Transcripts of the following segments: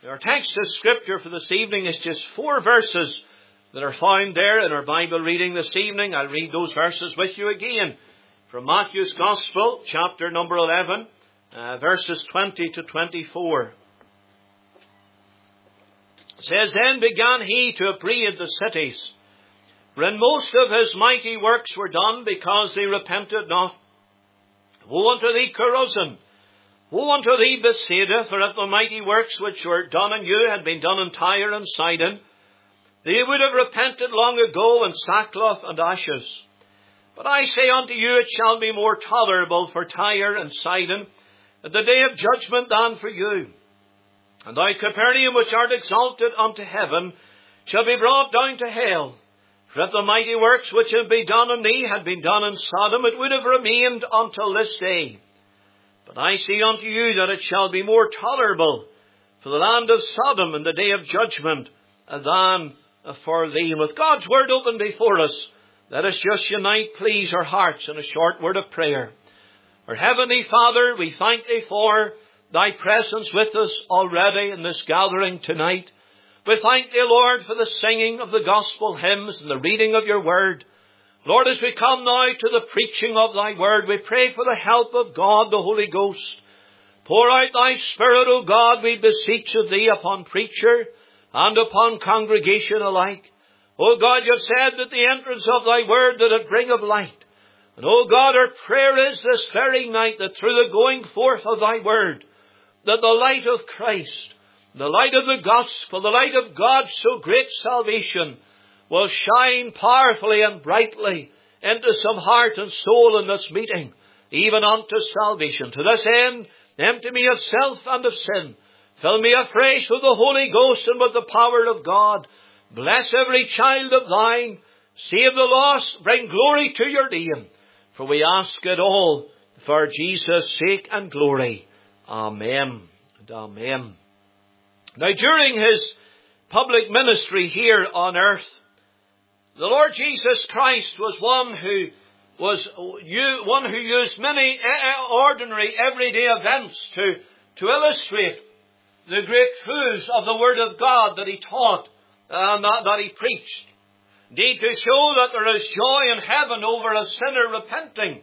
Our text of Scripture for this evening is just 4 verses that are found there in our Bible reading this evening. I'll read those verses with you again from Matthew's Gospel, chapter number 11, verses 20 to 24. It says, Then began he to upbraid the cities, wherein most of his mighty works were done, because they repented not. Woe unto thee, Chorazin! Woe unto thee, Bethsaida! For if the mighty works which were done in you had been done in Tyre and Sidon, they would have repented long ago in sackcloth and ashes. But I say unto you, it shall be more tolerable for Tyre and Sidon at the day of judgment than for you. And thou, Capernaum, which art exalted unto heaven, shall be brought down to hell. For if the mighty works which have been done in thee had been done in Sodom, it would have remained until this day. But I say unto you that it shall be more tolerable for the land of Sodom in the day of judgment than for thee. And with God's word open before us, let us just unite, please, our hearts in a short word of prayer. Our Heavenly Father, we thank Thee for Thy presence with us already in this gathering tonight. We thank Thee, Lord, for the singing of the gospel hymns and the reading of Your word. Lord, as we come now to the preaching of Thy word, we pray for the help of God, the Holy Ghost. Pour out Thy Spirit, O God, we beseech of Thee, upon preacher and upon congregation alike. O God, You've said that the entrance of Thy word that it bring of light. And O God, our prayer is this very night that through the going forth of Thy word, that the light of Christ, the light of the gospel, the light of God's so great salvation will shine powerfully and brightly into some heart and soul in this meeting, even unto salvation. To this end, empty me of self and of sin. Fill me afresh with the Holy Ghost and with the power of God. Bless every child of Thine. Save the lost. Bring glory to Your name. For we ask it all for Jesus' sake and glory. Amen and amen. Now, during His public ministry here on earth, the Lord Jesus Christ was one who used many ordinary, everyday events to illustrate the great truths of the Word of God that He taught and that He preached. Indeed, to show that there is joy in heaven over a sinner repenting.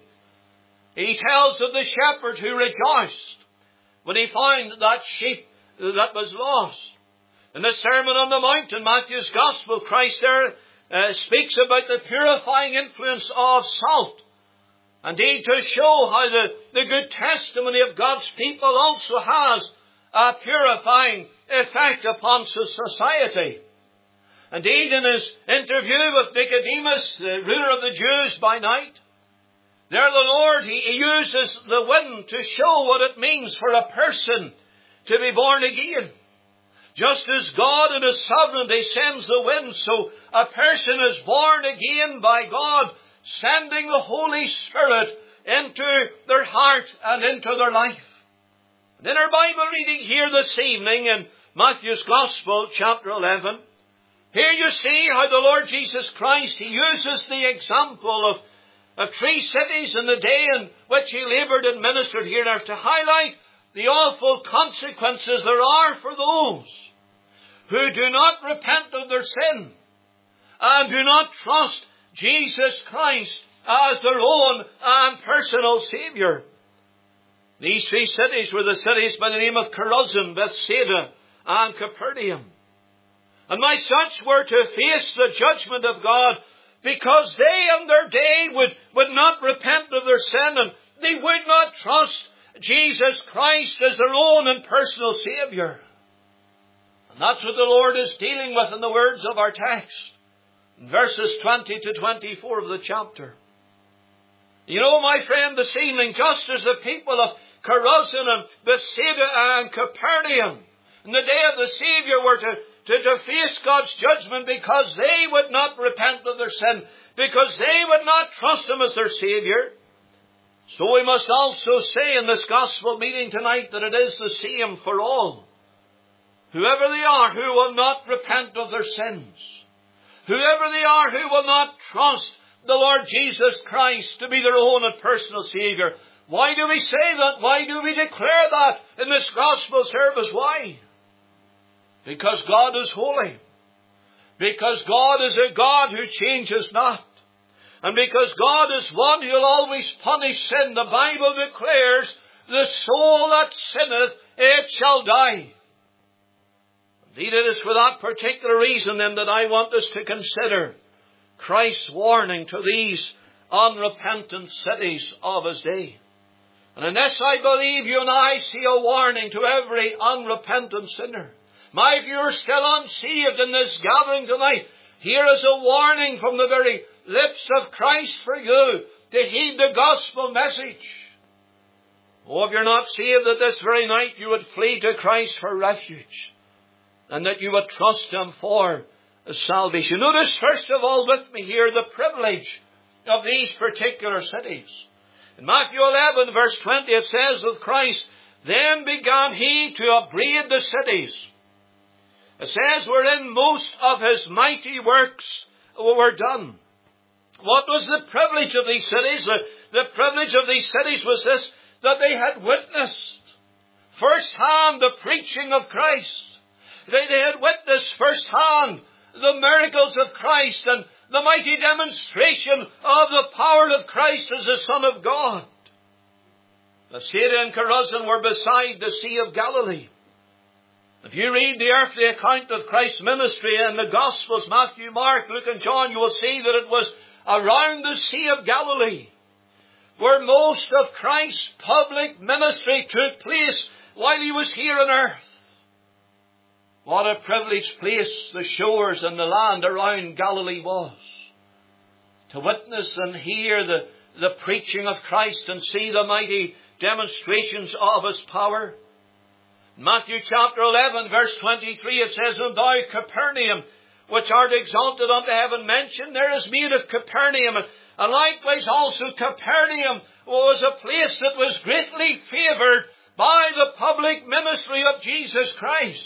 He tells of the shepherd who rejoiced when he found that sheep that was lost. In the Sermon on the Mount in Matthew's Gospel, Christ there speaks about the purifying influence of salt. Indeed, to show how the good testimony of God's people also has a purifying effect upon society. Indeed, in His interview with Nicodemus, the ruler of the Jews by night, there the Lord, He uses the wind to show what it means for a person to be born again. Just as God in His sovereignty sends the wind, so a person is born again by God, sending the Holy Spirit into their heart and into their life. And in our Bible reading here this evening in Matthew's Gospel, chapter 11, here you see how the Lord Jesus Christ, He uses the example of 3 cities in the day in which He laboured and ministered here on earth to highlight the awful consequences there are for those who do not repent of their sin and do not trust Jesus Christ as their own and personal Saviour. These 3 cities were the cities by the name of Chorazin, Bethsaida, and Capernaum. And my such were to face the judgment of God because they in their day would not repent of their sin, and they would not trust Jesus Christ as their own and personal Saviour. And that's what the Lord is dealing with in the words of our text, in verses 20 to 24 of the chapter. You know, my friend, this evening, just as the people of Chorazin and Bethsaida and Capernaum in the day of the Saviour were to face God's judgment because they would not repent of their sin, because they would not trust Him as their Saviour, so we must also say in this gospel meeting tonight that it is the same for all. Whoever they are who will not repent of their sins, whoever they are who will not trust the Lord Jesus Christ to be their own and personal Saviour. Why do we say that? Why do we declare that in this gospel service? Why? Because God is holy. Because God is a God who changes not. And because God is one who will always punish sin, the Bible declares, the soul that sinneth, it shall die. Indeed, it is for that particular reason then that I want us to consider Christ's warning to these unrepentant cities of his day. And in this I believe you and I see a warning to every unrepentant sinner. If you're still unsaved in this gathering tonight, here is a warning from the very lips of Christ for you to heed the gospel message. Oh, if you're not saved that this very night, you would flee to Christ for refuge, and that you would trust him for salvation. Notice first of all with me here the privilege of these particular cities. In Matthew 11 verse 20 it says of Christ, then began he to upbraid the cities. It says wherein most of his mighty works were done. What was the privilege of these cities? The privilege of these cities was this, that they had witnessed firsthand the preaching of Christ. They had witnessed firsthand the miracles of Christ and the mighty demonstration of the power of Christ as the Son of God. Bethsaida and Chorazin were beside the Sea of Galilee. If you read the earthly account of Christ's ministry in the Gospels, Matthew, Mark, Luke and John, you will see that it was around the Sea of Galilee where most of Christ's public ministry took place while he was here on earth. What a privileged place the shores and the land around Galilee was. To witness and hear the preaching of Christ and see the mighty demonstrations of his power. Matthew chapter 11 verse 23 it says, and thou Capernaum, which art exalted unto heaven, mentioned there is meat of Capernaum. And likewise also Capernaum was a place that was greatly favoured by the public ministry of Jesus Christ.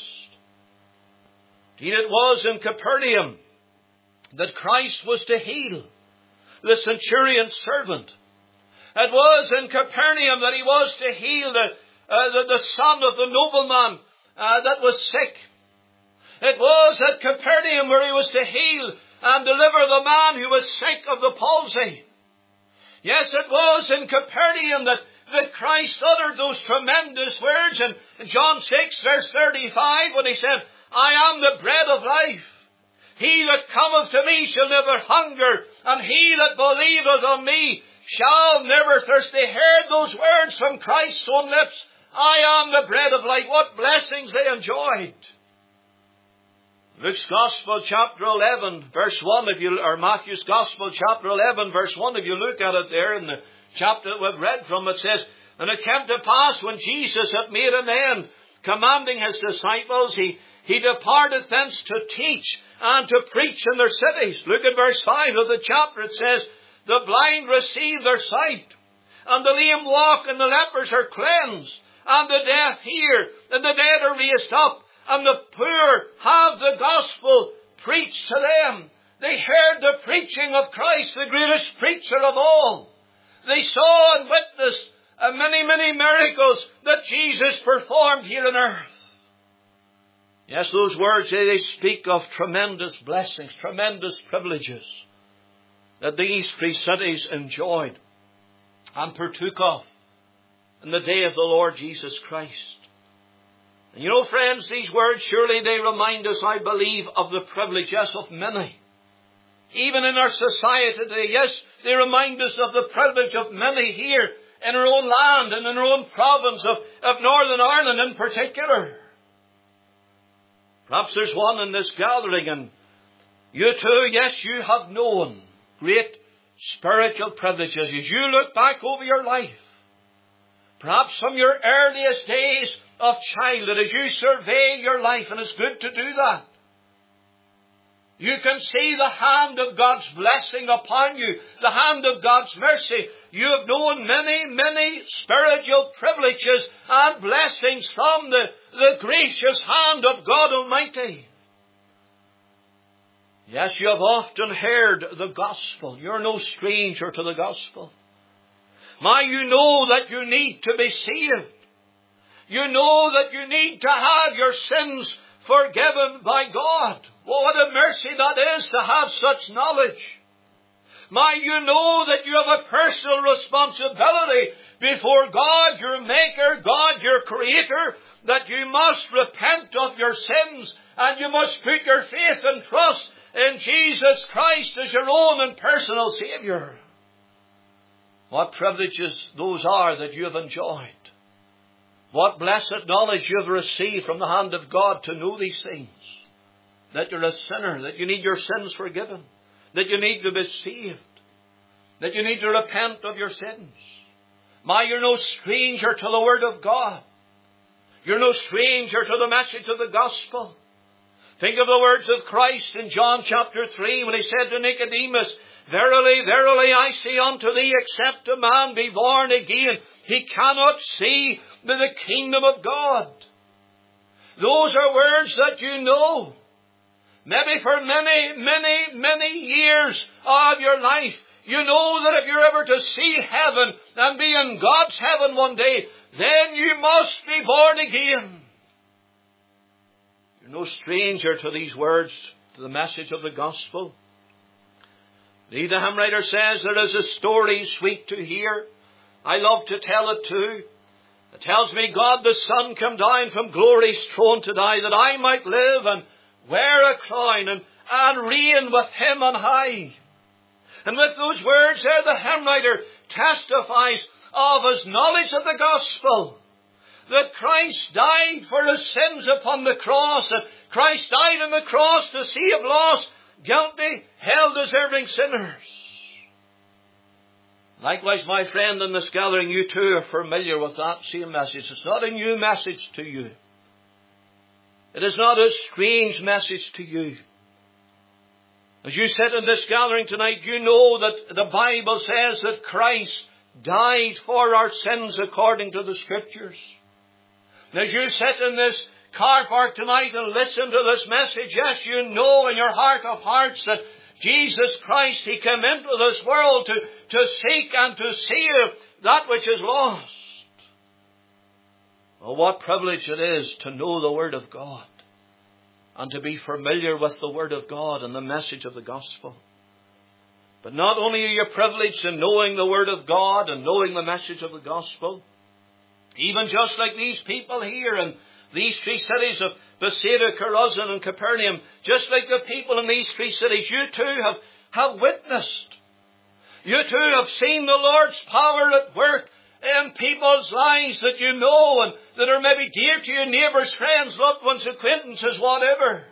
Indeed, it was in Capernaum that Christ was to heal the centurion's servant. It was in Capernaum that he was to heal the son of the nobleman that was sick. It was at Capernaum where he was to heal and deliver the man who was sick of the palsy. Yes, it was in Capernaum that Christ uttered those tremendous words in John 6 verse 35 when he said, I am the bread of life. He that cometh to me shall never hunger, and he that believeth on me shall never thirst. They heard those words from Christ's own lips. I am the bread of life. What blessings they enjoyed. Luke's Gospel chapter 11 verse 1, or Matthew's Gospel chapter 11 verse 1, if you look at it there in the chapter that we've read from, it says, and it came to pass when Jesus had made an end, commanding his disciples, he departed thence to teach and to preach in their cities. Look at verse 5 of the chapter. It says, the blind receive their sight, and the lame walk, and the lepers are cleansed, and the deaf hear, and the dead are raised up, and the poor have the gospel preached to them. They heard the preaching of Christ, the greatest preacher of all. They saw and witnessed many, many miracles that Jesus performed here on earth. Yes, those words, they speak of tremendous blessings, tremendous privileges that these three cities enjoyed and partook of in the day of the Lord Jesus Christ. And you know, friends, these words, surely they remind us, I believe, of the privileges of many. Even in our society today, yes, they remind us of the privilege of many here in our own land and in our own province of Northern Ireland in particular. Perhaps there's one in this gathering, and you too, yes, you have known great spiritual privileges as you look back over your life. Perhaps from your earliest days of childhood, as you survey your life, and it's good to do that. You can see the hand of God's blessing upon you, the hand of God's mercy. You have known many, many spiritual privileges and blessings from the gracious hand of God Almighty. Yes, you have often heard the gospel. You're no stranger to the gospel. You know that you need to be saved. You know that you need to have your sins forgiven by God. Oh, what a mercy that is to have such knowledge. You know that you have a personal responsibility before God, your Maker, God, your Creator, that you must repent of your sins and you must put your faith and trust in Jesus Christ as your own and personal Saviour. What privileges those are that you have enjoyed. What blessed knowledge you have received from the hand of God to know these things. That you're a sinner, that you need your sins forgiven, that you need to be saved, that you need to repent of your sins. You're no stranger to the Word of God. You're no stranger to the message of the gospel. Think of the words of Christ in John chapter 3 when he said to Nicodemus, "Verily, verily, I say unto thee, except a man be born again, he cannot see the kingdom of God." Those are words that you know. Maybe for many years of your life, you know that if you're ever to see heaven and be in God's heaven one day, then you must be born again. You're no stranger to these words, to the message of the gospel. The hymn writer says, there is a story sweet to hear. I love to tell it too. It tells me God the Son came down from glory's throne to die, that I might live and wear a crown and reign with Him on high. And with those words there, the hymn writer testifies of his knowledge of the gospel. That Christ died for his sins upon the cross. That Christ died on the cross to save lost, guilty, hell-deserving sinners. Likewise, my friend, in this gathering, you too are familiar with that same message. It's not a new message to you. It is not a strange message to you. As you sit in this gathering tonight, you know that the Bible says that Christ died for our sins according to the Scriptures. And as you sit in this car park tonight and listen to this message, yes, you know in your heart of hearts that Jesus Christ, He came into this world to seek and to save that which is lost. Oh, what privilege it is to know the Word of God and to be familiar with the Word of God and the message of the gospel. But not only are you privileged in knowing the Word of God and knowing the message of the gospel, even just like these people here in these three cities of Bethsaida, Chorazin and Capernaum, just like the people in these three cities, you too have witnessed. You too have seen the Lord's power at work in people's lives that you know and that are maybe dear to you, neighbours, friends, loved ones, acquaintances, whatever.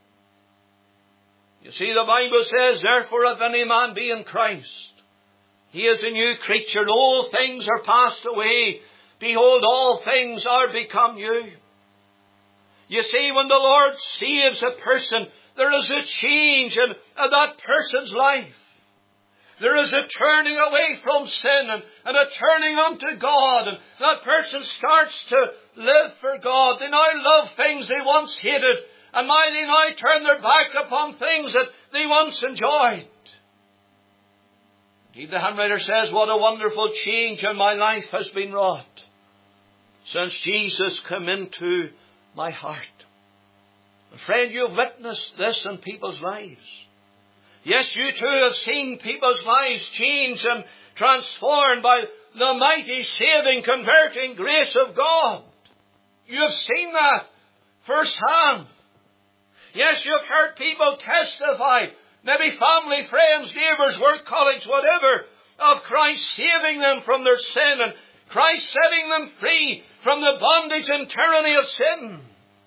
You see, the Bible says, therefore, if any man be in Christ, he is a new creature. All things are passed away. Behold, all things are become new. You see, when the Lord saves a person, there is a change in that person's life. There is a turning away from sin and a turning unto God. And that person starts to live for God. They now love things they once hated. And now they now turn their back upon things that they once enjoyed. Indeed, the hymn writer says, what a wonderful change in my life has been wrought since Jesus came into my heart. And friend, you've witnessed this in people's lives. Yes, you too have seen people's lives changed and transformed by the mighty, saving, converting grace of God. You have seen that firsthand. Yes, you've heard people testify, maybe family, friends, neighbours, work colleagues, whatever, of Christ saving them from their sin and Christ setting them free from the bondage and tyranny of sin.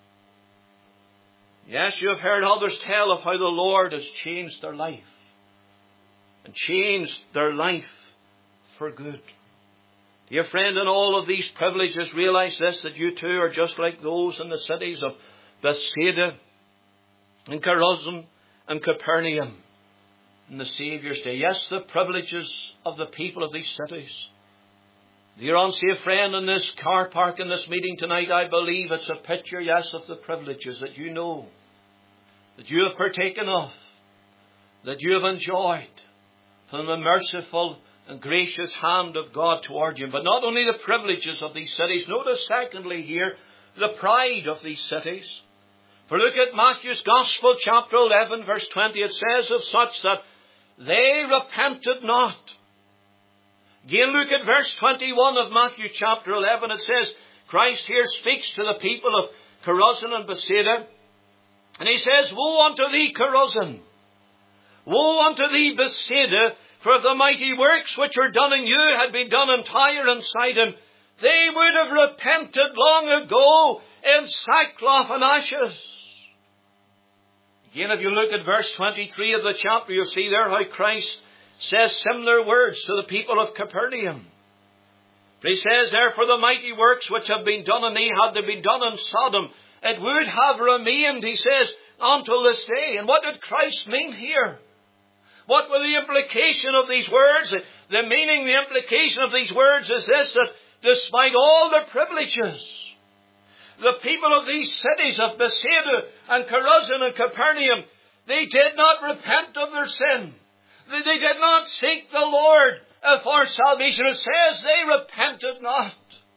Yes, you have heard others tell of how the Lord has changed their life and changed their life for good. Dear friend, in all of these privileges, realize this, that you too are just like those in the cities of Bethsaida and Chorazin and Capernaum in the Saviour's day. Yes, the privileges of the people of these cities. Dear unsaved friend, in this car park, in this meeting tonight, I believe it's a picture, yes, of the privileges that you know, that you have partaken of, that you have enjoyed from the merciful and gracious hand of God toward you. But not only the privileges of these cities, notice secondly here, the pride of these cities. For look at Matthew's Gospel, chapter 11, verse 20. It says of such that they repented not. Again, look at verse 21 of Matthew chapter 11. It says, Christ here speaks to the people of Chorazin and Bethsaida. And he says, Woe unto thee, Chorazin! Woe unto thee, Bethsaida! For if the mighty works which were done in you had been done in Tyre and Sidon, they would have repented long ago in sackcloth and ashes. Again, if you look at verse 23 of the chapter, you'll see there how Christ says similar words to the people of Capernaum. For he says, Therefore the mighty works which have been done in thee, had they been done in Sodom, it would have remained, he says, until this day. And what did Christ mean here? What were the implication of these words? The meaning, the implication of these words is this, that despite all their privileges, the people of these cities of Bethsaida and Chorazin and Capernaum, they did not repent of their sin. They did not seek the Lord for salvation. It says they repented not.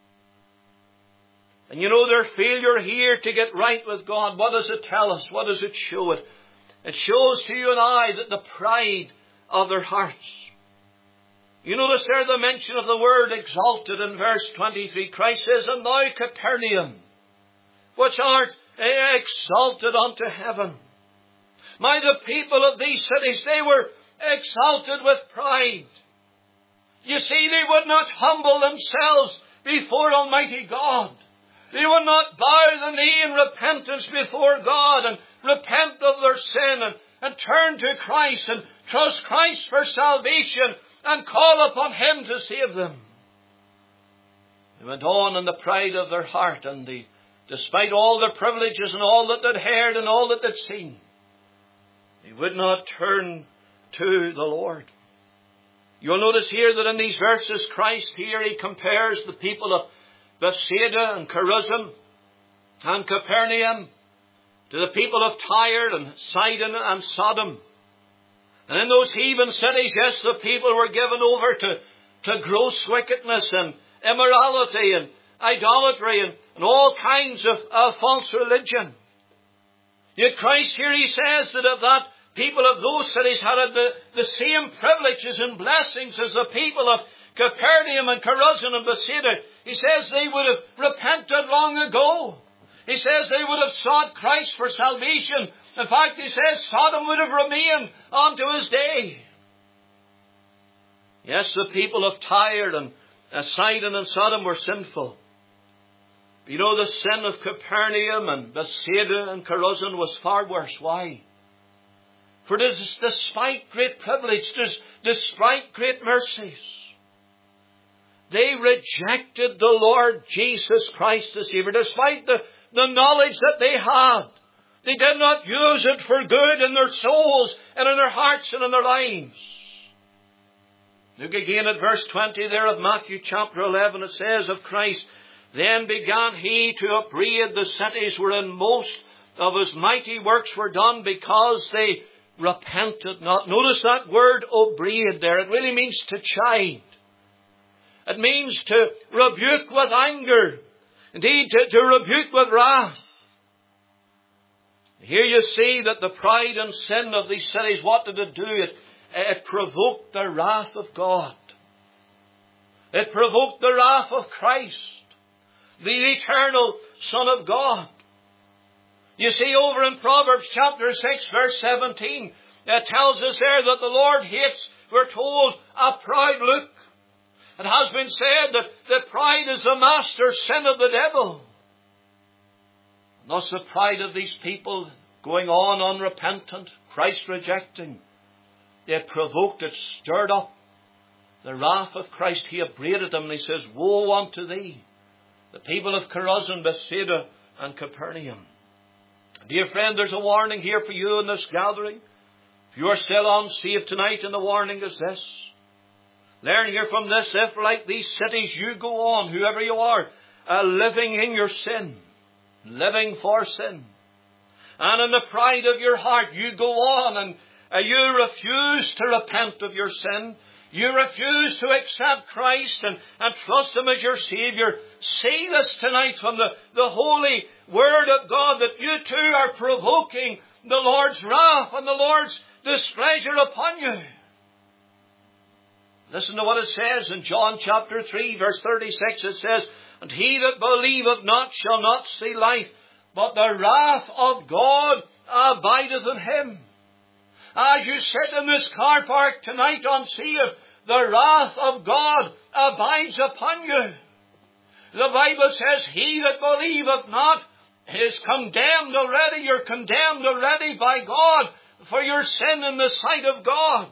And you know their failure here to get right with God, what does it tell us? What does it show it? It shows to you and I that the pride of their hearts. You notice there the mention of the word exalted in verse 23. Christ says, And thou, Capernaum, which art exalted unto heaven. My, the people of these cities, they were exalted with pride. You see, they would not humble themselves before Almighty God. They would not bow the knee in repentance before God and repent of their sin and turn to Christ and trust Christ for salvation and call upon Him to save them. They went on in the pride of their heart, and despite all their privileges and all that they'd heard and all that they'd seen, they would not turn to the Lord. You'll notice here that in these verses, Christ here, He compares the people of Bethsaida and Chorazin and Capernaum to the people of Tyre and Sidon and Sodom. And in those heathen cities, yes, the people were given over to gross wickedness and immorality and idolatry and all kinds of false religion. Yet Christ here, He says that if that people of those cities had the same privileges and blessings as the people of Capernaum and Chorazin and Bethsaida, He says they would have repented long ago. He says they would have sought Christ for salvation. In fact, He says Sodom would have remained unto His day. Yes, the people of Tyre and Sidon and Sodom were sinful. You know, the sin of Capernaum and Bethsaida and Chorazin was far worse. Why? For despite great privilege, despite great mercies, they rejected the Lord Jesus Christ the Savior. Despite the knowledge that they had, they did not use it for good in their souls and in their hearts and in their lives. Look again at verse 20 there of Matthew chapter 11. It says of Christ, Then began He to upbraid the cities wherein most of His mighty works were done, because they repented not. Notice that word upbraid there. It really means to chide. It means to rebuke with anger. Indeed, to rebuke with wrath. Here you see that the pride and sin of these cities, what did it do? It provoked the wrath of God. It provoked the wrath of Christ, the eternal Son of God. You see over in Proverbs chapter 6 verse 17, it tells us there that the Lord hates, we're told, a proud look. It has been said that pride is the master sin of the devil. And thus the pride of these people going on unrepentant, Christ rejecting, it provoked, it stirred up the wrath of Christ. He upbraided them and He says, Woe unto thee, the people of Chorazin, Bethsaida and Capernaum. Dear friend, there's a warning here for you in this gathering. If you are still unsaved tonight, and the warning is this. Learn here from this, if like these cities you go on, whoever you are, living in your sin, living for sin, and in the pride of your heart you go on and you refuse to repent of your sin, you refuse to accept Christ and trust Him as your Saviour, see this tonight from the holy Word of God, that you too are provoking the Lord's wrath and the Lord's displeasure upon you. Listen to what it says in John chapter 3 verse 36. It says, "And he that believeth not shall not see life, but the wrath of God abideth in him." As you sit in this car park tonight on CF, the wrath of God abides upon you. The Bible says, "He that believeth not is condemned already." You're condemned already by God for your sin in the sight of God.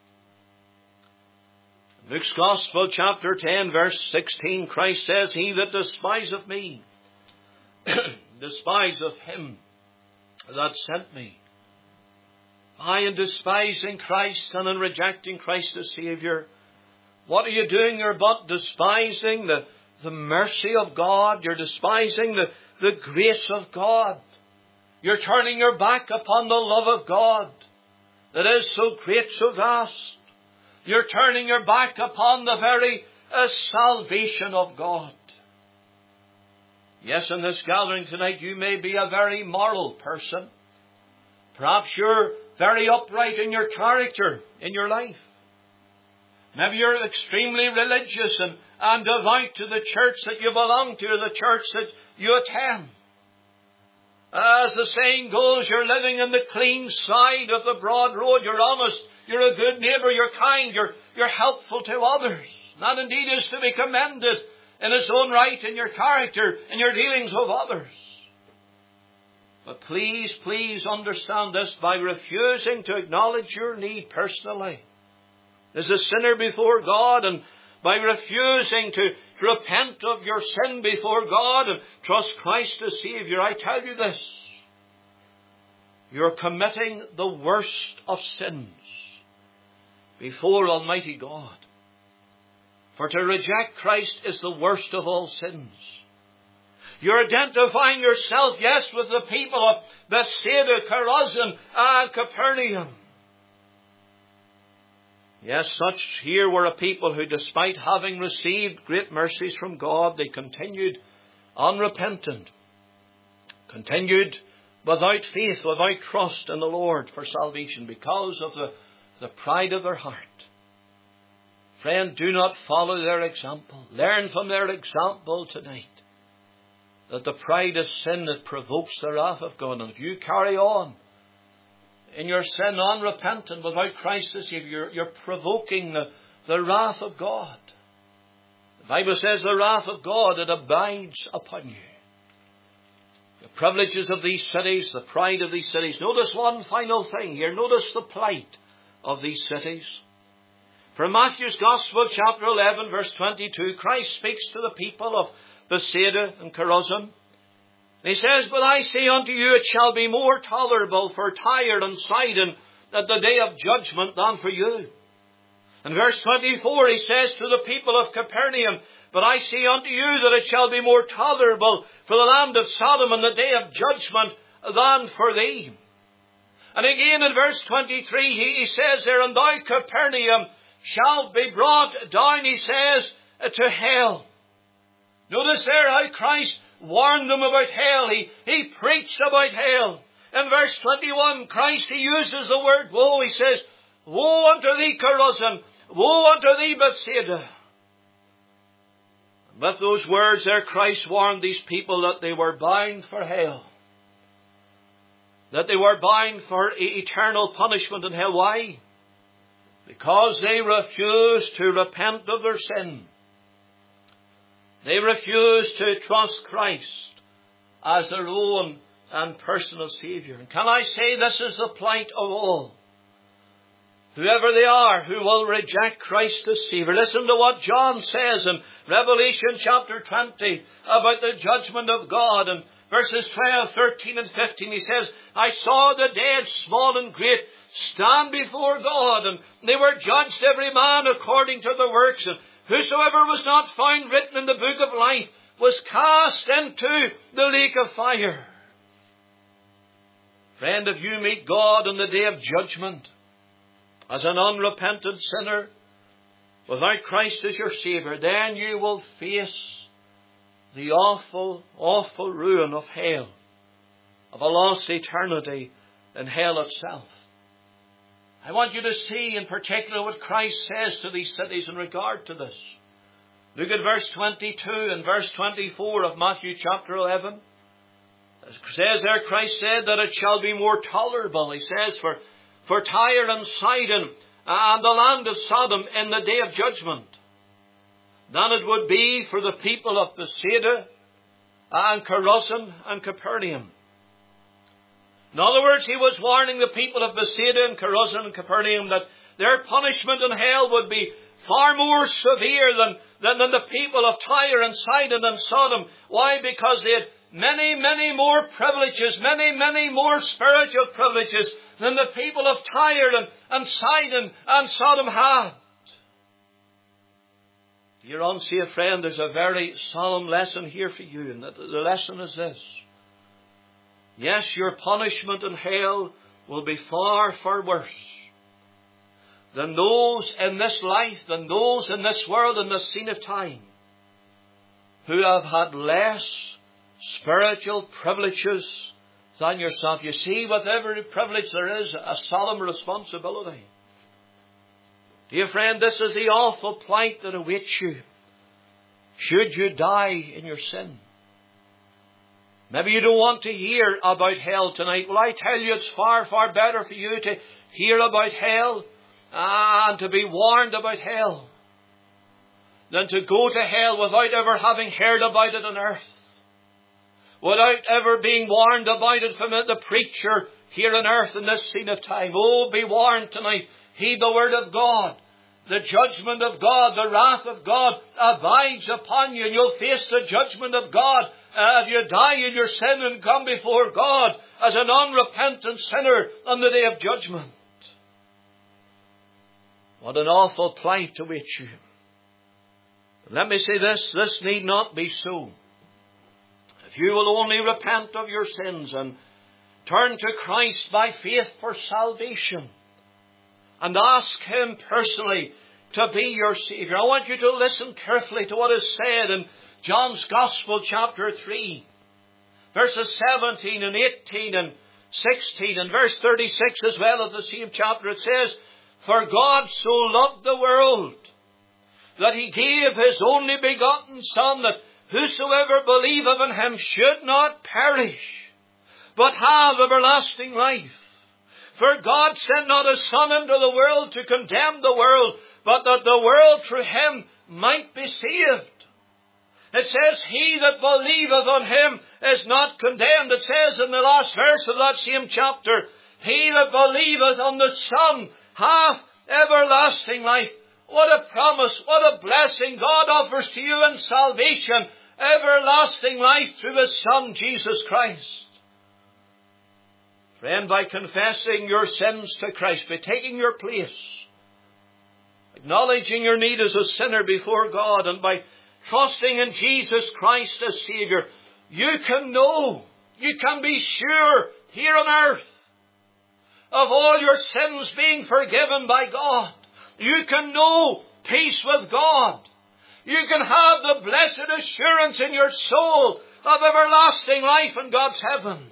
Luke's Gospel, chapter 10, verse 16, Christ says, "He that despiseth me, despiseth him that sent me." In despising Christ and in rejecting Christ as Saviour, what are you doing? You're but despising the mercy of God. You're despising the grace of God. You're turning your back upon the love of God that is so great, so vast. You're turning your back upon the very salvation of God. Yes, in this gathering tonight, you may be a very moral person. Perhaps you're very upright in your character, in your life. Maybe you're extremely religious and devout to the church that you belong to, the church that you attend. As the saying goes, you're living in the clean side of the broad road. You're honest. You're a good neighbour. You're kind. You're helpful to others. That indeed is to be commended in its own right in your character, in your dealings with others. But please, please understand this. By refusing to acknowledge your need personally as a sinner before God, and by refusing to repent of your sin before God and trust Christ as Saviour, I tell you this: you're committing the worst of sins before Almighty God. For to reject Christ is the worst of all sins. You're identifying yourself, yes, with the people of Bethsaida, Chorazin, and Capernaum. Yes, such here were a people who, despite having received great mercies from God, they continued unrepentant, continued without faith, without trust in the Lord for salvation because of the pride of their heart. Friend, do not follow their example. Learn from their example tonight that the pride is sin that provokes the wrath of God. And if you carry on in your sin unrepentant without Christ as Savior, you're provoking the wrath of God. The Bible says the wrath of God, it abides upon you. The privileges of these cities, the pride of these cities. Notice one final thing here. Notice the plight of these cities. From Matthew's Gospel, chapter 11, verse 22, Christ speaks to the people of Bethsaida and Chorazin. He says, "But I say unto you, it shall be more tolerable for Tyre and Sidon at the day of judgment than for you." In verse 24, he says to the people of Capernaum, "But I say unto you that it shall be more tolerable for the land of Sodom in the day of judgment than for thee." And again in verse 23, he says there, "And thou, Capernaum, shalt be brought down," he says, "to hell." Notice there how Christ warned them about hell. He preached about hell. In verse 21, Christ, he uses the word woe. He says, "Woe unto thee, Chorazin! Woe unto thee, Bethsaida!" With those words there, Christ warned these people that they were bound for hell. That they were bound for eternal punishment in hell. Why? Because they refused to repent of their sin. They refused to trust Christ as their own and personal Saviour. And can I say this is the plight of all? Whoever they are who will reject Christ as Saviour. Listen to what John says in Revelation chapter 20 about the judgment of God. In verses 12, 13 and 15 he says, "I saw the dead, small and great, stand before God, and they were judged every man according to their works. And whosoever was not found written in the book of life was cast into the lake of fire." Friend, if you meet God on the day of judgment as an unrepentant sinner, without Christ as your Saviour, then you will face the awful, awful ruin of hell, of a lost eternity in hell itself. I want you to see in particular what Christ says to these cities in regard to this. Look at verse 22 and verse 24 of Matthew chapter 11. It says there, Christ said that it shall be more tolerable, he says, for Tyre and Sidon and the land of Sodom in the day of judgment, than it would be for the people of Bethsaida and Chorazin and Capernaum. In other words, he was warning the people of Bethsaida and Chorazin and Capernaum that their punishment in hell would be far more severe than the people of Tyre and Sidon and Sodom. Why? Because they had many, many more privileges, many more spiritual privileges than the people of Tyre and Sidon and Sodom had. Dear unsaved friend, there's a very solemn lesson here for you, and the lesson is this. Yes, your punishment in hell will be far, far worse than those in this life, than those in this world, in this scene of time, who have had less spiritual privileges than yourself. You see, with every privilege there is a solemn responsibility. Dear friend, this is the awful plight that awaits you should you die in your sin. Maybe you don't want to hear about hell tonight. Well, I tell you, it's far, far better for you to hear about hell and to be warned about hell than to go to hell without ever having heard about it on earth, without ever being warned about it from the preacher here on earth in this scene of time. Oh, be warned tonight. Heed the word of God. The judgment of God, the wrath of God abides upon you, and you'll face the judgment of God if you die in your sin and come before God as an unrepentant sinner on the day of judgment. What an awful plight awaits you. Let me say this need not be so. If you will only repent of your sins and turn to Christ by faith for salvation, and ask Him personally to be your Saviour. I want you to listen carefully to what is said in John's Gospel, chapter 3, verses 17 and 18 and 16, and verse 36 as well of the same chapter. It says, "For God so loved the world, that He gave His only begotten Son, that whosoever believeth in Him should not perish, but have everlasting life. For God sent not His Son into the world to condemn the world, but that the world through Him might be saved." It says, "He that believeth on Him is not condemned." It says in the last verse of that same chapter, "He that believeth on the Son hath everlasting life." What a promise, what a blessing God offers to you in salvation. Everlasting life through His Son, Jesus Christ. Friend, by confessing your sins to Christ, by taking your place, acknowledging your need as a sinner before God, and by trusting in Jesus Christ as Saviour, you can know, you can be sure here on earth of all your sins being forgiven by God. You can know peace with God. You can have the blessed assurance in your soul of everlasting life in God's heaven.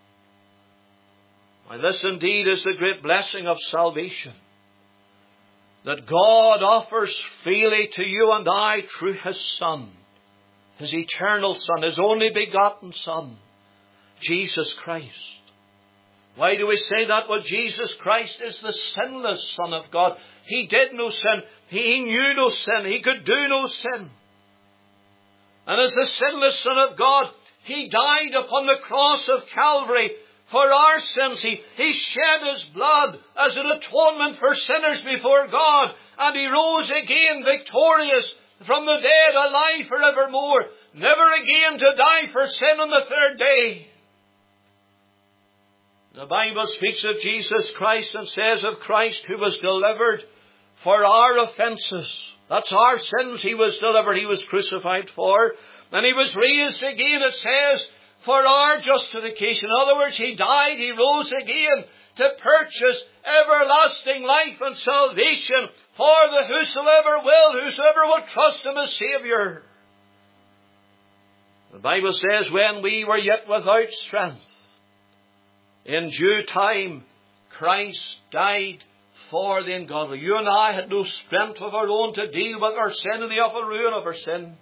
Why, this indeed is the great blessing of salvation, that God offers freely to you and I through His Son, His eternal Son, His only begotten Son, Jesus Christ. Why do we say that? Well, Jesus Christ is the sinless Son of God. He did no sin. He knew no sin. He could do no sin. And as the sinless Son of God, He died upon the cross of Calvary for our sins. He shed His blood as an atonement for sinners before God. And He rose again victorious from the dead, alive forevermore, never again to die for sin on the third day. The Bible speaks of Jesus Christ and says of Christ who was delivered for our offences. That's our sins He was delivered. He was crucified for. And He was raised again, it says, for our justification. In other words, He died, He rose again to purchase everlasting life and salvation for the whosoever will trust Him as Saviour. The Bible says, when we were yet without strength, in due time Christ died for the ungodly. You and I had no strength of our own to deal with our sin and the awful ruin of our sin.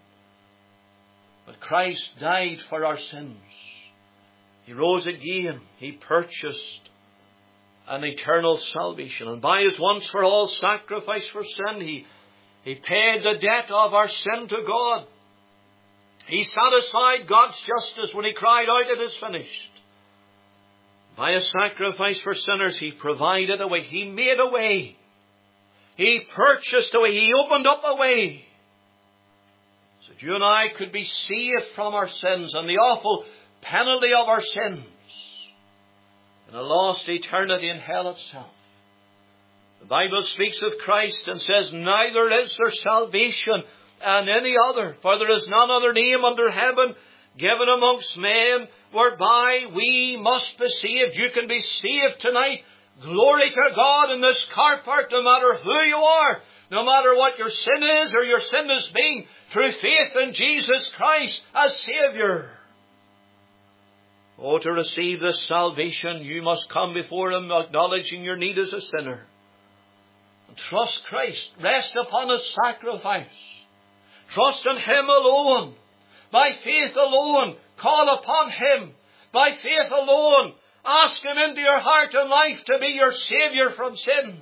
But Christ died for our sins. He rose again. He purchased an eternal salvation. And by His once for all sacrifice for sin, He paid the debt of our sin to God. He satisfied God's justice when He cried out, "It is finished." By a sacrifice for sinners, He provided a way. He made a way. He purchased a way. He opened up a way so that you and I could be saved from our sins and the awful penalty of our sins and a lost eternity in hell itself. The Bible speaks of Christ and says, "Neither is there salvation in any other, for there is none other name under heaven given amongst men whereby we must be saved." You can be saved tonight. Glory to God in this car park, no matter who you are, no matter what your sin is or your sin has been, through faith in Jesus Christ as Saviour. Oh, to receive this salvation, you must come before Him acknowledging your need as a sinner. And trust Christ. Rest upon His sacrifice. Trust in Him alone. By faith alone, call upon Him. By faith alone, ask Him into your heart and life to be your Saviour from sin.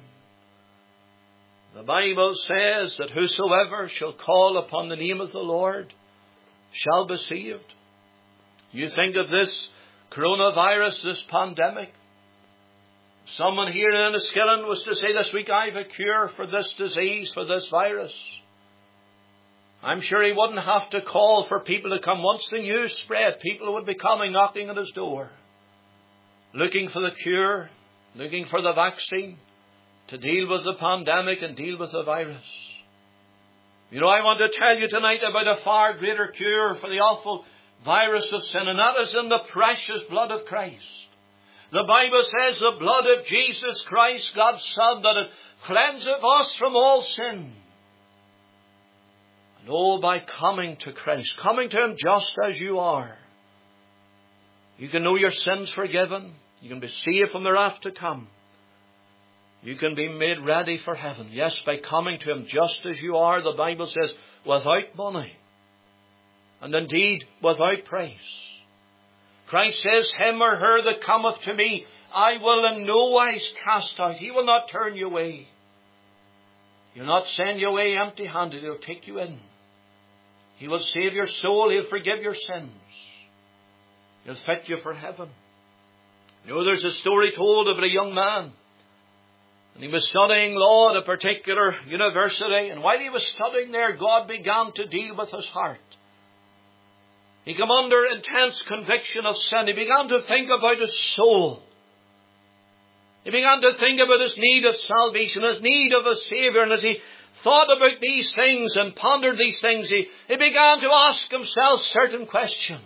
The Bible says that whosoever shall call upon the name of the Lord shall be saved. You think of this coronavirus, this pandemic. Someone here in Enniskillen was to say this week, "I have a cure for this disease, for this virus." I'm sure he wouldn't have to call for people to come. Once the news spread, people would be coming, knocking at his door, looking for the cure, looking for the vaccine to deal with the pandemic and deal with the virus. You know, I want to tell you tonight about a far greater cure for the awful virus of sin, and that is in the precious blood of Christ. The Bible says the blood of Jesus Christ, God's Son, that it cleanseth us from all sin. And oh, by coming to Christ, coming to Him just as you are, you can know your sins forgiven. You can be saved from the wrath to come. You can be made ready for heaven. Yes, by coming to Him just as you are, the Bible says, without money. And indeed, without price. Christ says, "Him or her that cometh to me, I will in no wise cast out." He will not turn you away. He'll not send you away empty-handed. He'll take you in. He will save your soul. He'll forgive your sins. He'll fit you for heaven. You know, there's a story told of a young man. And he was studying law at a particular university. And while he was studying there, God began to deal with his heart. He came under intense conviction of sin. He began to think about his soul. He began to think about his need of salvation, his need of a Saviour. And as he thought about these things and pondered these things, he began to ask himself certain questions.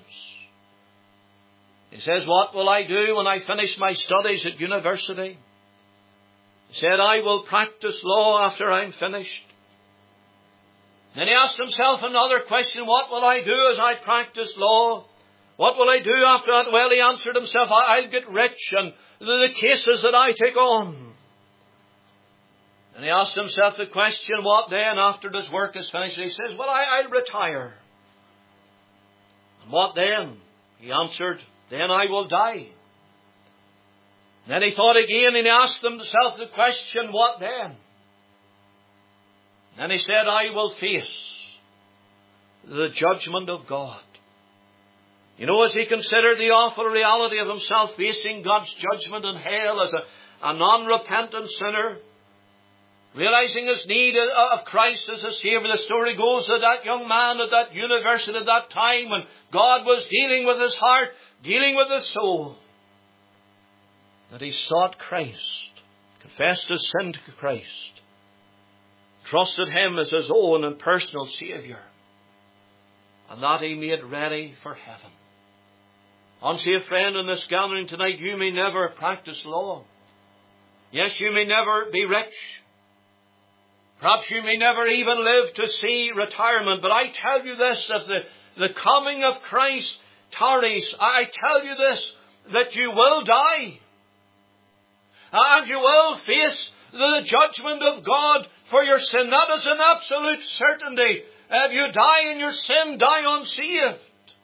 He says, "What will I do when I finish my studies at university?" He said, "I will practice law after I'm finished." Then he asked himself another question, "What will I do as I practice law? What will I do after that?" Well, he answered himself, "I'll get rich and the cases that I take on." And he asked himself the question, "What then after his work is finished?" He says, "Well, I'll retire." "And what then?" He answered, "Then I will die." Then he thought again and he asked himself the question, "What then?" And he said, "I will face the judgment of God." You know, as he considered the awful reality of himself facing God's judgment in hell as a non-repentant sinner, realizing his need of Christ as a Saviour, the story goes that that young man at that university at that time, when God was dealing with his heart, dealing with his soul, that he sought Christ, confessed his sin to Christ, trusted Him as his own and personal Saviour, and that he made ready for heaven. Unsaved friend, in this gathering tonight, you may never practice law. Yes, you may never be rich. Perhaps you may never even live to see retirement. But I tell you this, if the the coming of Christ tarries, I tell you this, that you will die. And you will face the judgment of God for your sin. That is an absolute certainty. If you die in your sin, die unsaved.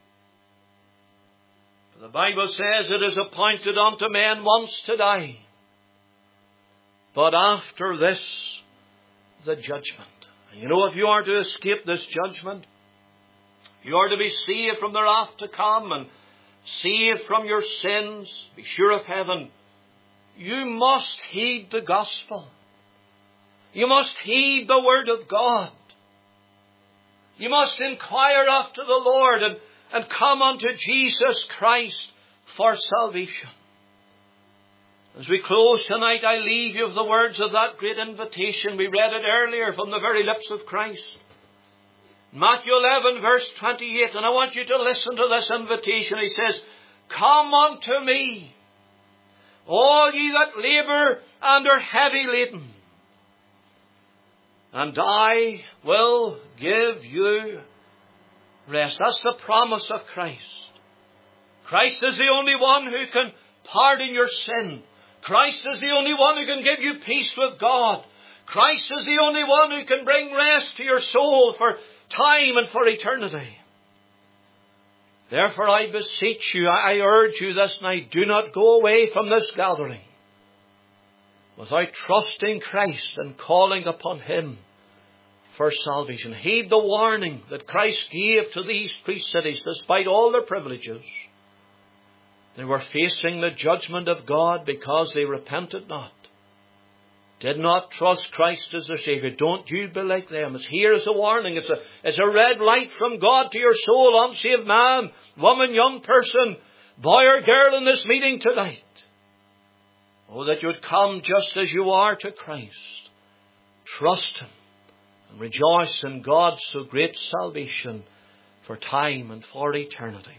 For the Bible says it is appointed unto men once to die. But after this, the judgment. And you know, if you are to escape this judgment, you are to be saved from the wrath to come and saved from your sins, be sure of heaven, you must heed the gospel. You must heed the word of God. You must inquire after the Lord and come unto Jesus Christ for salvation. As we close tonight, I leave you with the words of that great invitation. We read it earlier from the very lips of Christ. Matthew 11 verse 28, and I want you to listen to this invitation. He says, come unto me, all ye that labour and are heavy laden, and I will give you rest. That's the promise of Christ. Christ is the only one who can pardon your sin. Christ is the only one who can give you peace with God. Christ is the only one who can bring rest to your soul for time and for eternity. Therefore I beseech you, I urge you this night, do not go away from this gathering without trusting Christ and calling upon Him for salvation. Heed the warning that Christ gave to these three cities. Despite all their privileges, they were facing the judgment of God because they repented not, did not trust Christ as their Savior. Don't you be like them. It's here as a warning. It's a red light from God to your soul, unsaved man, woman, young person, boy or girl in this meeting tonight. Oh, that you would come just as you are to Christ. Trust Him and rejoice in God's so great salvation for time and for eternity.